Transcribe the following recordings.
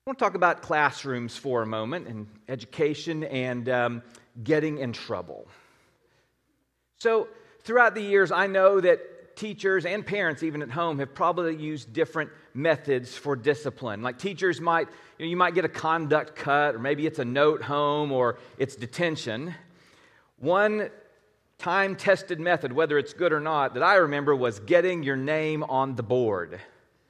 I want to talk about classrooms for a moment and education and getting in trouble. So throughout the years, I know that teachers and parents, even at home, have probably used different methods for discipline. Like teachers might, you might get a conduct cut, or maybe it's a note home, or it's detention. One time-tested method, whether it's good or not, that I remember was getting your name on the board.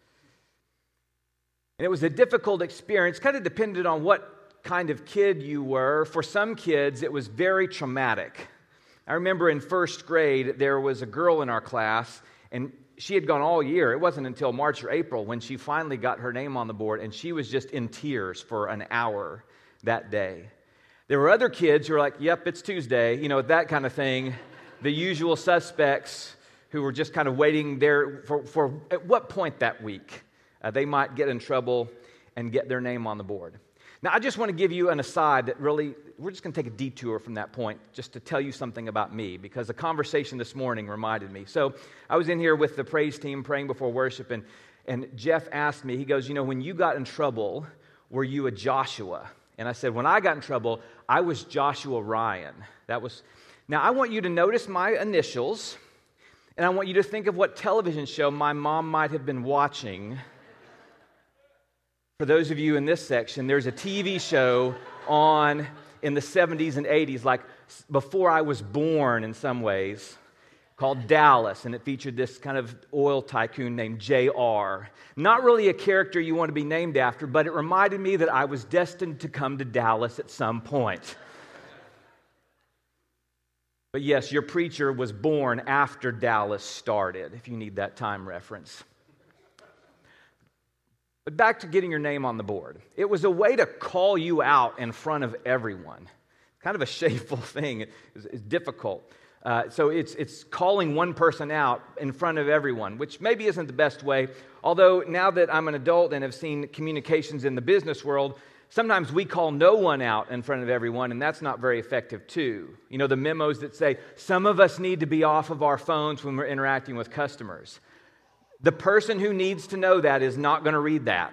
And it was a difficult experience, kind of depended on what kind of kid you were. For some kids, it was very traumatic. I remember in first grade, there was a girl in our class, and she had gone all year. It wasn't until March or April when she finally got her name on the board, and she was just in tears for an hour that day. There were other kids who were like, yep, it's Tuesday, that kind of thing. The usual suspects who were just kind of waiting there for at what point that week they might get in trouble and get their name on the board. Now, I just want to give you an aside that really, we're just going to take a detour from that point just to tell you something about me, because a conversation this morning reminded me. So I was in here with the praise team praying before worship, and Jeff asked me, he goes, when you got in trouble, were you a Joshua? And I said, when I got in trouble, I was Joshua Ryan. Now, I want you to notice my initials, and I want you to think of what television show my mom might have been watching. For those of you in this section, there's a TV show on in the 70s and 80s, like before I was born in some ways, called Dallas, and it featured this kind of oil tycoon named J.R. Not really a character you want to be named after, but it reminded me that I was destined to come to Dallas at some point. But yes, your preacher was born after Dallas started, if you need that time reference. But back to getting your name on the board. It was a way to call you out in front of everyone. Kind of a shameful thing. It's difficult. So it's calling one person out in front of everyone, which maybe isn't the best way. Although now that I'm an adult and have seen communications in the business world, sometimes we call no one out in front of everyone, and that's not very effective too. The memos that say, some of us need to be off of our phones when we're interacting with customers. The person who needs to know that is not going to read that.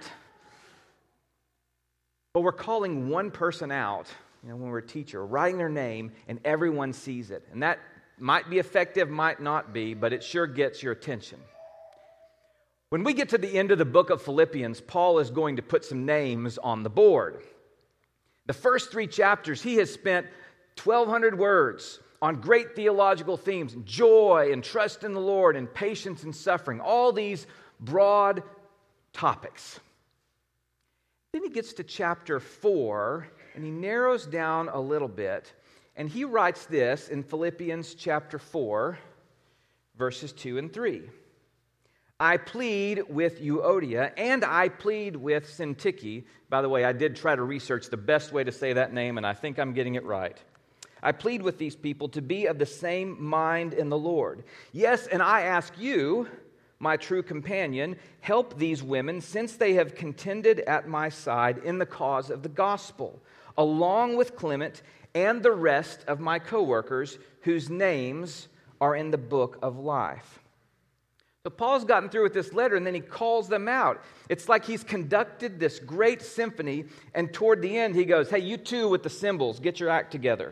But we're calling one person out, when we're a teacher, writing their name, and everyone sees it. And that might be effective, might not be, but it sure gets your attention. When we get to the end of the book of Philippians, Paul is going to put some names on the board. The first 3 chapters, he has spent 1,200 words on great theological themes, joy and trust in the Lord and patience and suffering, all these broad topics. Then he gets to chapter 4, and he narrows down a little bit, and he writes this in Philippians chapter 4, verses 2 and 3. I plead with Euodia, and I plead with Syntyche. By the way, I did try to research the best way to say that name, and I think I'm getting it right. I plead with these people to be of the same mind in the Lord. Yes, and I ask you, my true companion, help these women, since they have contended at my side in the cause of the gospel, along with Clement and the rest of my co-workers whose names are in the book of life. So Paul's gotten through with this letter, and then he calls them out. It's like he's conducted this great symphony, and toward the end he goes, hey, you two with the cymbals, get your act together.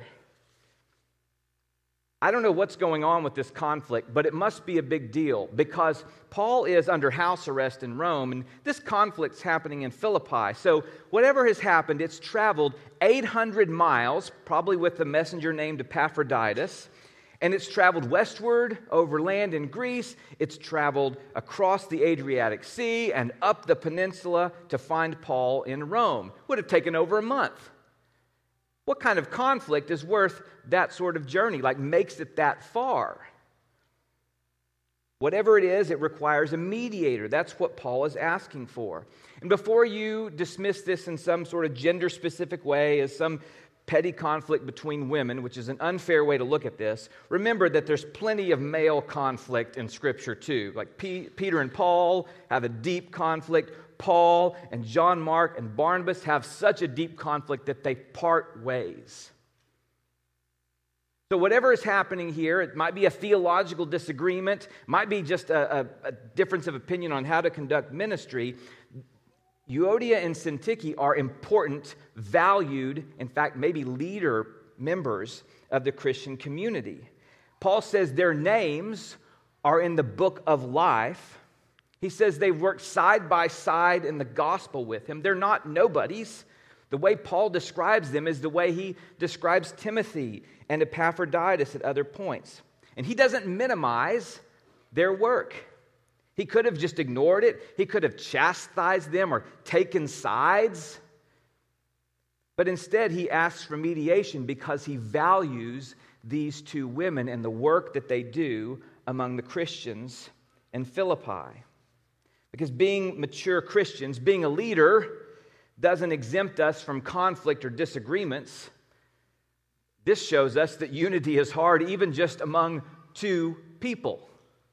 I don't know what's going on with this conflict, but it must be a big deal because Paul is under house arrest in Rome, and this conflict's happening in Philippi. So whatever has happened, it's traveled 800 miles, probably with the messenger named Epaphroditus, and it's traveled westward over land in Greece. It's traveled across the Adriatic Sea and up the peninsula to find Paul in Rome. Would have taken over a month. What kind of conflict is worth that sort of journey, makes it that far? Whatever it is, it requires a mediator. That's what Paul is asking for. And before you dismiss this in some sort of gender-specific way as some petty conflict between women, which is an unfair way to look at this, remember that there's plenty of male conflict in Scripture too. Like Peter and Paul have a deep conflict. Paul and John Mark and Barnabas have such a deep conflict that they part ways. So whatever is happening here, it might be a theological disagreement, might be just a difference of opinion on how to conduct ministry. Euodia and Syntyche are important, valued, in fact, maybe leader members of the Christian community. Paul says their names are in the book of life. He says they've worked side by side in the gospel with him. They're not nobodies. The way Paul describes them is the way he describes Timothy and Epaphroditus at other points. And he doesn't minimize their work. He could have just ignored it. He could have chastised them or taken sides. But instead, he asks for mediation because he values these two women and the work that they do among the Christians in Philippi. Because being mature Christians, being a leader, doesn't exempt us from conflict or disagreements. This shows us that unity is hard even just among two people.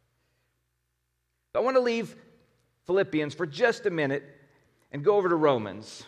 I want to leave Philippians for just a minute and go over to Romans.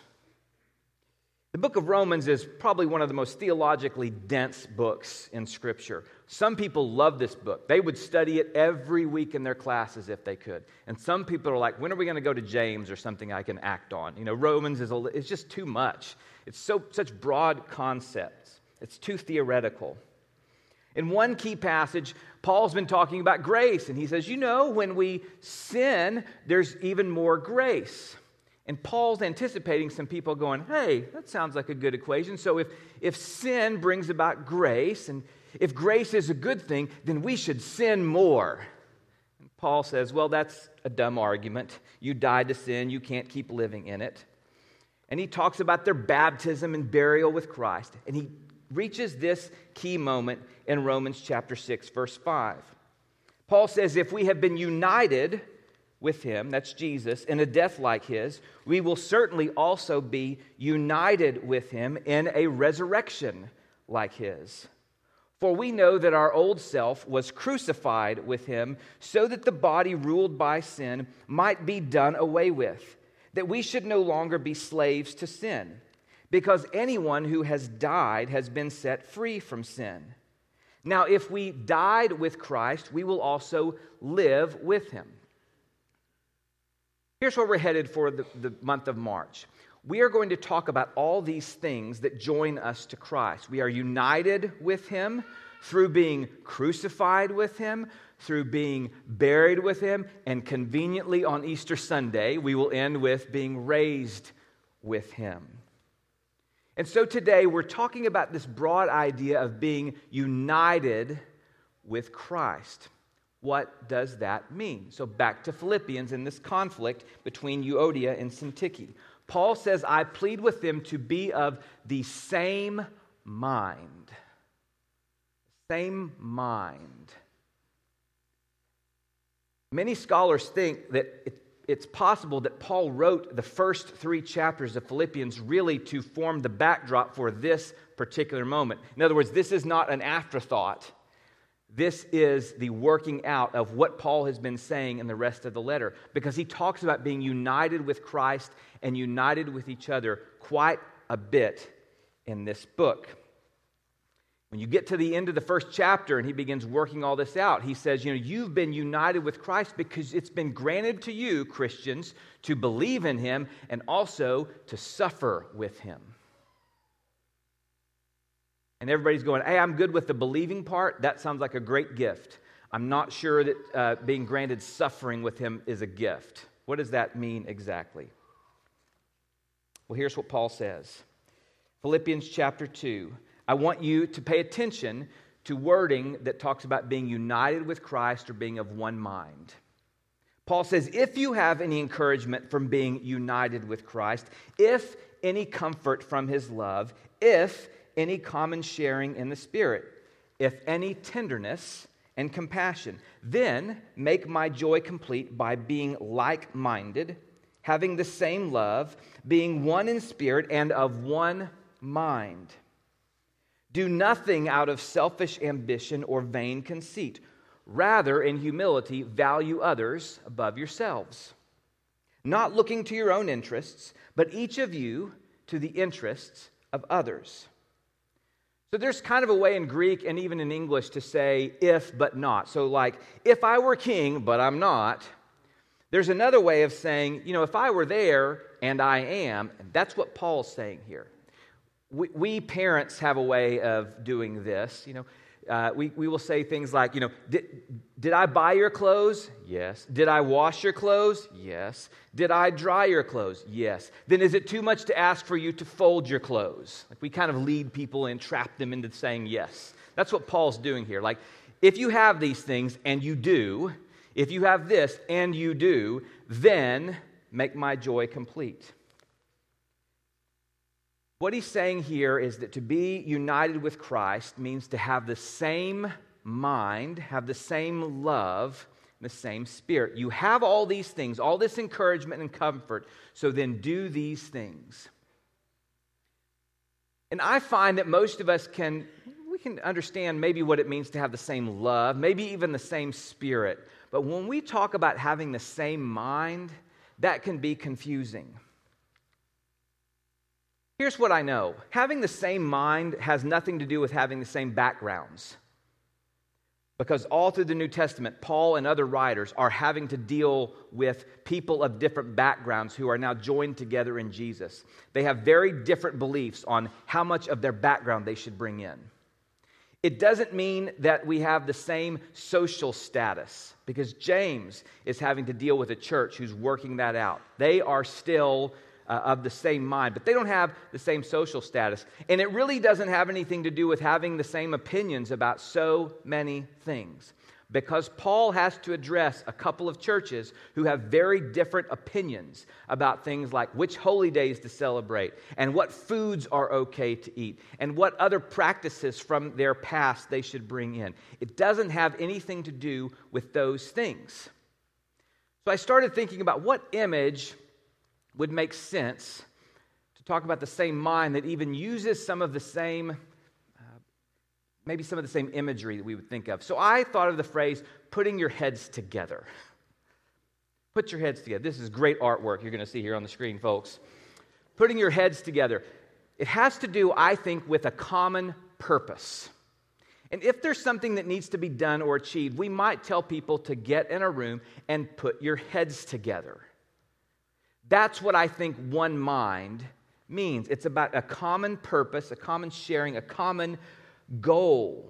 The book of Romans is probably one of the most theologically dense books in Scripture. Some people love this book. They would study it every week in their classes if they could. And some people are like, when are we going to go to James or something I can act on? You know, Romans is just too much. It's such broad concepts. It's too theoretical. In one key passage, Paul's been talking about grace, and he says, you know, when we sin, there's even more grace. And Paul's anticipating some people going, hey, that sounds like a good equation. So if sin brings about grace, and if grace is a good thing, then we should sin more. And Paul says, well, that's a dumb argument. You died to sin. You can't keep living in it. And he talks about their baptism and burial with Christ. And he reaches this key moment in Romans chapter 6, verse 5. Paul says, if we have been united with him, that's Jesus, in a death like his, we will certainly also be united with him in a resurrection like his. For we know that our old self was crucified with him so that the body ruled by sin might be done away with, that we should no longer be slaves to sin, because anyone who has died has been set free from sin. Now, if we died with Christ, we will also live with him. Here's where we're headed for the month of March. We are going to talk about all these things that join us to Christ. We are united with him through being crucified with him, through being buried with him, and conveniently on Easter Sunday, we will end with being raised with him. And so today we're talking about this broad idea of being united with Christ. What does that mean? So back to Philippians in this conflict between Euodia and Syntyche. Paul says, I plead with them to be of the same mind. Same mind. Many scholars think that it's possible that Paul wrote the first 3 chapters of Philippians really to form the backdrop for this particular moment. In other words, this is not an afterthought. This is the working out of what Paul has been saying in the rest of the letter, because he talks about being united with Christ and united with each other quite a bit in this book. When you get to the end of the first chapter and he begins working all this out, he says, you've been united with Christ because it's been granted to you, Christians, to believe in him and also to suffer with him. And everybody's going, hey, I'm good with the believing part. That sounds like a great gift. I'm not sure that being granted suffering with him is a gift. What does that mean exactly? Well, here's what Paul says. Philippians chapter 2. I want you to pay attention to wording that talks about being united with Christ or being of one mind. Paul says, if you have any encouragement from being united with Christ, if any comfort from his love, if any common sharing in the Spirit, if any tenderness and compassion, then make my joy complete by being like-minded, having the same love, being one in spirit and of one mind. Do nothing out of selfish ambition or vain conceit. Rather, in humility, value others above yourselves, not looking to your own interests, but each of you to the interests of others. So there's kind of a way in Greek and even in English to say if but not. So like, if I were king, but I'm not, There's another way of saying, if I were there and I am, and that's what Paul's saying here. We parents have a way of doing this. We will say things like, did I buy your clothes? Yes. Did I wash your clothes? Yes. Did I dry your clothes? Yes. Then is it too much to ask for you to fold your clothes? Like we kind of lead people and trap them into saying yes. That's what Paul's doing here. Like, if you have these things and you do, if you have this and you do, then make my joy complete. What he's saying here is that to be united with Christ means to have the same mind, have the same love, the same spirit. You have all these things, all this encouragement and comfort, so then do these things. And I find that most of us can understand maybe what it means to have the same love, maybe even the same spirit. But when we talk about having the same mind, that can be confusing. Here's what I know. Having the same mind has nothing to do with having the same backgrounds. Because all through the New Testament, Paul and other writers are having to deal with people of different backgrounds who are now joined together in Jesus. They have very different beliefs on how much of their background they should bring in. It doesn't mean that we have the same social status, because James is having to deal with a church who's working that out. They are still of the same mind, but they don't have the same social status. And it really doesn't have anything to do with having the same opinions about so many things, because Paul has to address a couple of churches who have very different opinions about things like which holy days to celebrate and what foods are okay to eat and what other practices from their past they should bring in. It doesn't have anything to do with those things. So I started thinking about what image would make sense to talk about the same mind that even uses some of the same, maybe some of the same imagery that we would think of. So I thought of the phrase, putting your heads together. Put your heads together. This is great artwork you're going to see here on the screen, folks. Putting your heads together. It has to do, I think, with a common purpose. And if there's something that needs to be done or achieved, we might tell people to get in a room and put your heads together. That's what I think one mind means. It's about a common purpose, a common sharing, a common goal.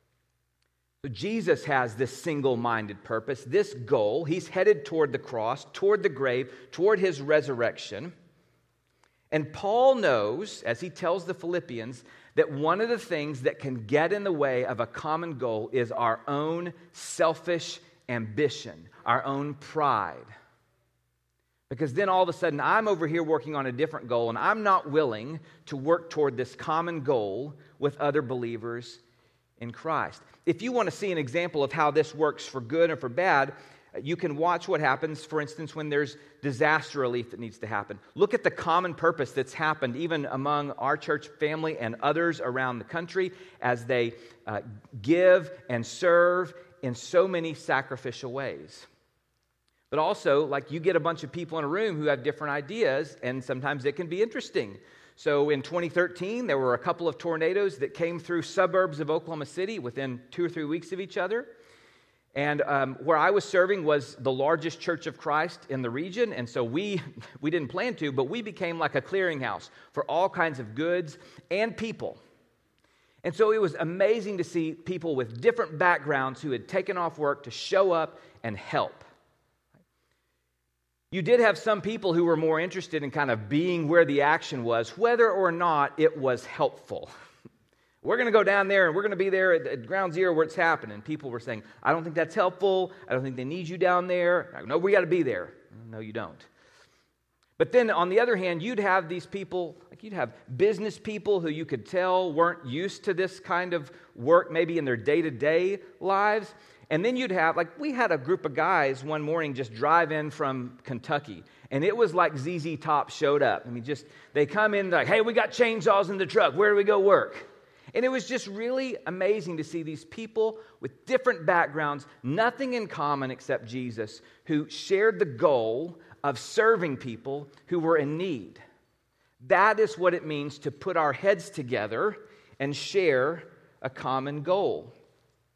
So Jesus has this single-minded purpose, this goal. He's headed toward the cross, toward the grave, toward his resurrection. And Paul knows, as he tells the Philippians, that one of the things that can get in the way of a common goal is our own selfish ambition, our own pride. Because then all of a sudden, I'm over here working on a different goal, and I'm not willing to work toward this common goal with other believers in Christ. If you want to see an example of how this works for good or for bad, you can watch what happens, for instance, when there's disaster relief that needs to happen. Look at the common purpose that's happened even among our church family and others around the country as they give and serve in so many sacrificial ways. But also, like, you get a bunch of people in a room who have different ideas, and sometimes it can be interesting. So in 2013, there were a couple of tornadoes that came through suburbs of Oklahoma City within 2 or 3 weeks of each other. And where I was serving was the largest Church of Christ in the region, and so we didn't plan to, but we became like a clearinghouse for all kinds of goods and people. And so it was amazing to see people with different backgrounds who had taken off work to show up and help. You did have some people who were more interested in kind of being where the action was, whether or not it was helpful. We're going to go down there and we're going to be there at ground zero where it's happening. People were saying, I don't think that's helpful. I don't think they need you down there. No, we got to be there. No, you don't. But then on the other hand, you'd have these people, like you'd have business people who you could tell weren't used to this kind of work, maybe in their day-to-day lives. And then you'd have, like, we had a group of guys one morning just drive in from Kentucky. And it was like ZZ Top showed up. I mean, they come in like, hey, we got chainsaws in the truck. Where do we go work? And it was just really amazing to see these people with different backgrounds, nothing in common except Jesus, who shared the goal of serving people who were in need. That is what it means to put our heads together and share a common goal.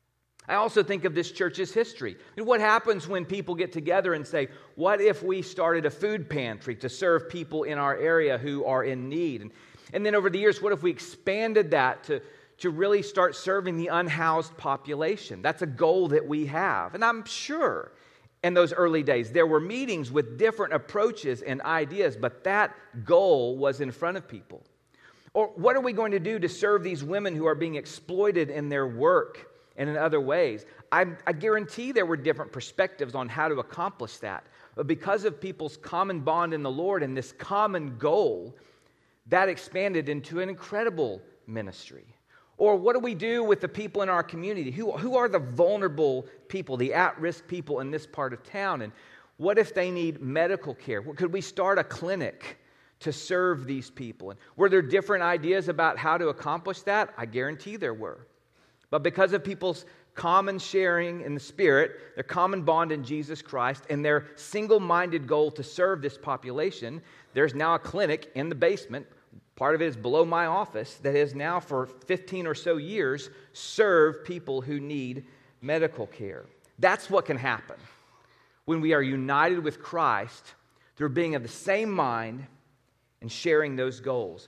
I also think of this church's history. What happens when people get together and say, what if we started a food pantry to serve people in our area who are in need? And then over the years, what if we expanded that to really start serving the unhoused population? That's a goal that we have. And I'm sure in those early days, there were meetings with different approaches and ideas, but that goal was in front of people. Or what are we going to do to serve these women who are being exploited in their work and in other ways? I guarantee there were different perspectives on how to accomplish that. But because of people's common bond in the Lord and this common goal, that expanded into an incredible ministry. Or what do we do with the people in our community? Who are the vulnerable people, the at-risk people in this part of town? And what if they need medical care? Could we start a clinic to serve these people? And were there different ideas about how to accomplish that? I guarantee there were. But because of people's common sharing in the Spirit, their common bond in Jesus Christ, and their single-minded goal to serve this population, there's now a clinic in the basement. Part of it is below my office that has now for 15 or so years served people who need medical care. That's what can happen when we are united with Christ through being of the same mind and sharing those goals.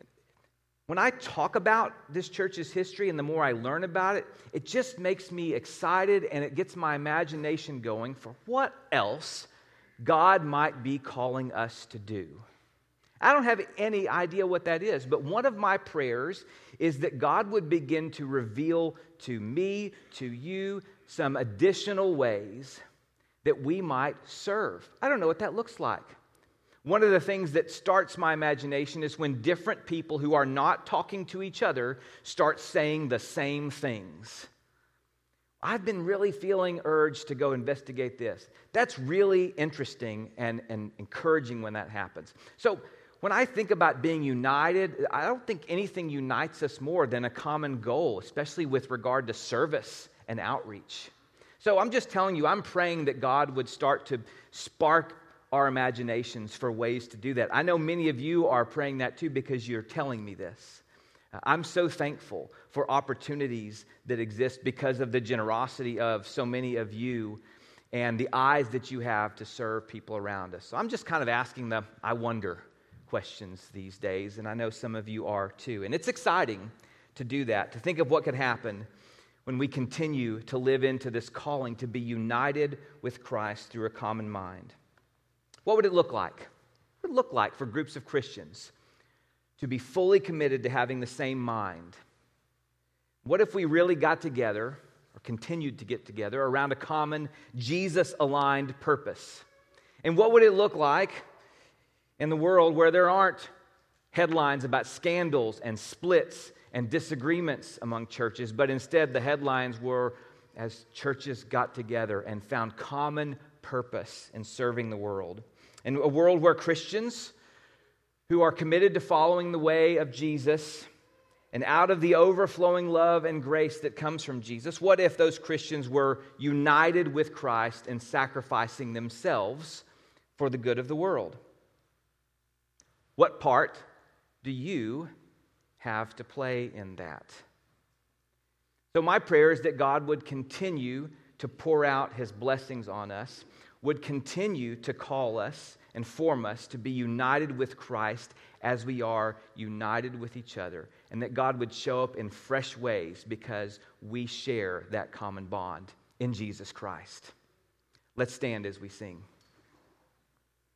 When I talk about this church's history and the more I learn about it, it just makes me excited and it gets my imagination going for what else God might be calling us to do. I don't have any idea what that is, but one of my prayers is that God would begin to reveal to me, to you, some additional ways that we might serve. I don't know what that looks like. One of the things that starts my imagination is when different people who are not talking to each other start saying the same things. I've been really feeling urged to go investigate this. That's really interesting and encouraging when that happens. So, when I think about being united, I don't think anything unites us more than a common goal, especially with regard to service and outreach. So I'm just telling you, I'm praying that God would start to spark our imaginations for ways to do that. I know many of you are praying that too because you're telling me this. I'm so thankful for opportunities that exist because of the generosity of so many of you and the eyes that you have to serve people around us. So I'm just kind of asking the I wonder questions these days, and I know some of you are too. And it's exciting to do that, to think of what could happen when we continue to live into this calling to be united with Christ through a common mind. What would it look like? What would it look like for groups of Christians to be fully committed to having the same mind? What if we really got together, or continued to get together, around a common Jesus-aligned purpose? And what would it look like in the world where there aren't headlines about scandals and splits and disagreements among churches, but instead the headlines were as churches got together and found common purpose in serving the world? In a world where Christians who are committed to following the way of Jesus and out of the overflowing love and grace that comes from Jesus, what if those Christians were united with Christ and sacrificing themselves for the good of the world? What part do you have to play in that? So my prayer is that God would continue to pour out His blessings on us, would continue to call us and form us to be united with Christ as we are united with each other, and that God would show up in fresh ways because we share that common bond in Jesus Christ. Let's stand as we sing.